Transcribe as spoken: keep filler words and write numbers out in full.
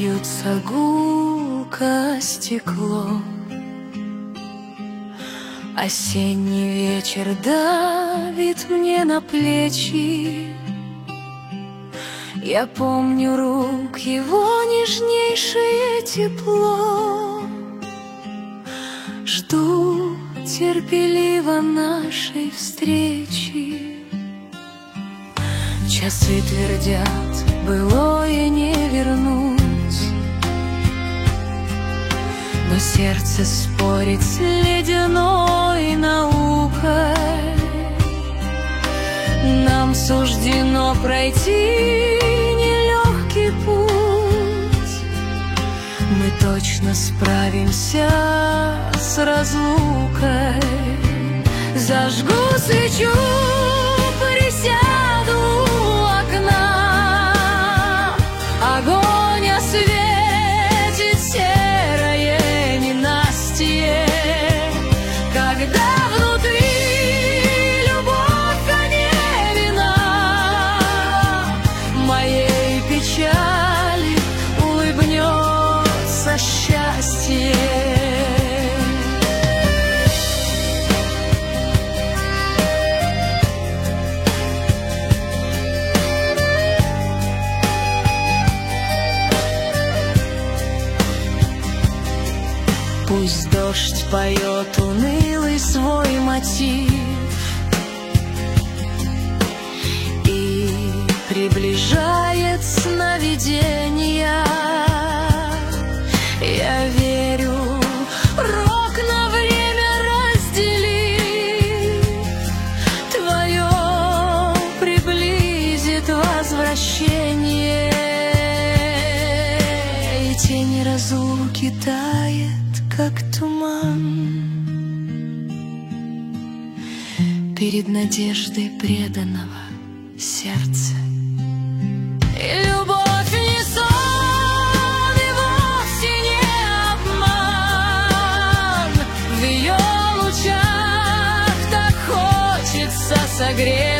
бьются гулко стекло. Осенний вечер давит мне на плечи. Я помню рук его нежнейшее тепло. Жду терпеливо нашей встречи. Часы твердят, былое не вернуть, но сердце спорит с ледяной наукой. Нам суждено пройти нелегкий путь. Мы точно справимся с разлукой. Зажгу свечу, присяду у окна. Огонь осветит серое ненастье, когда внутри любовь, а не вина. Моей печали улыбнется счастье. Пусть дождь поет унылый свой мотив и приближает сновидения. Я верю, рок на время разделив, твое приблизит возвращение, и тень разлуки тает, как туман, перед надеждой преданного сердца. И любовь не сон, и вовсе не обман. В ее лучах так хочется согреть